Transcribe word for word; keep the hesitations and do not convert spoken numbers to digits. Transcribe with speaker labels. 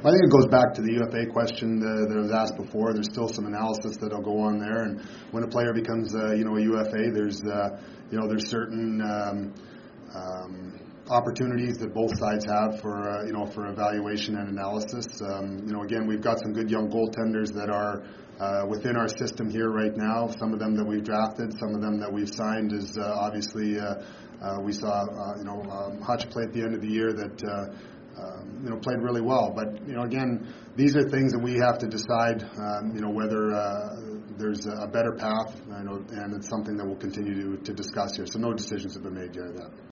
Speaker 1: I think it goes back to the U F A question uh, that was asked before. There's still some analysis that'll go on there, and when a player becomes, uh, you know, a U F A, there's, uh, you know, there's certain um, um, opportunities that both sides have for, uh, you know, for evaluation and analysis. Um, you know, again, we've got some good young goaltenders that are uh, within our system here right now. Some of them that we've drafted, some of them that we've signed. Is uh, obviously uh, uh, we saw, uh, you know, um, Hutch play at the end of the year that. Uh, Um, you know, played really well. But, you know, again, these are things that we have to decide, um, you know, whether uh, there's a better path, you know, and it's something that we'll continue to, to discuss here. So no decisions have been made yet.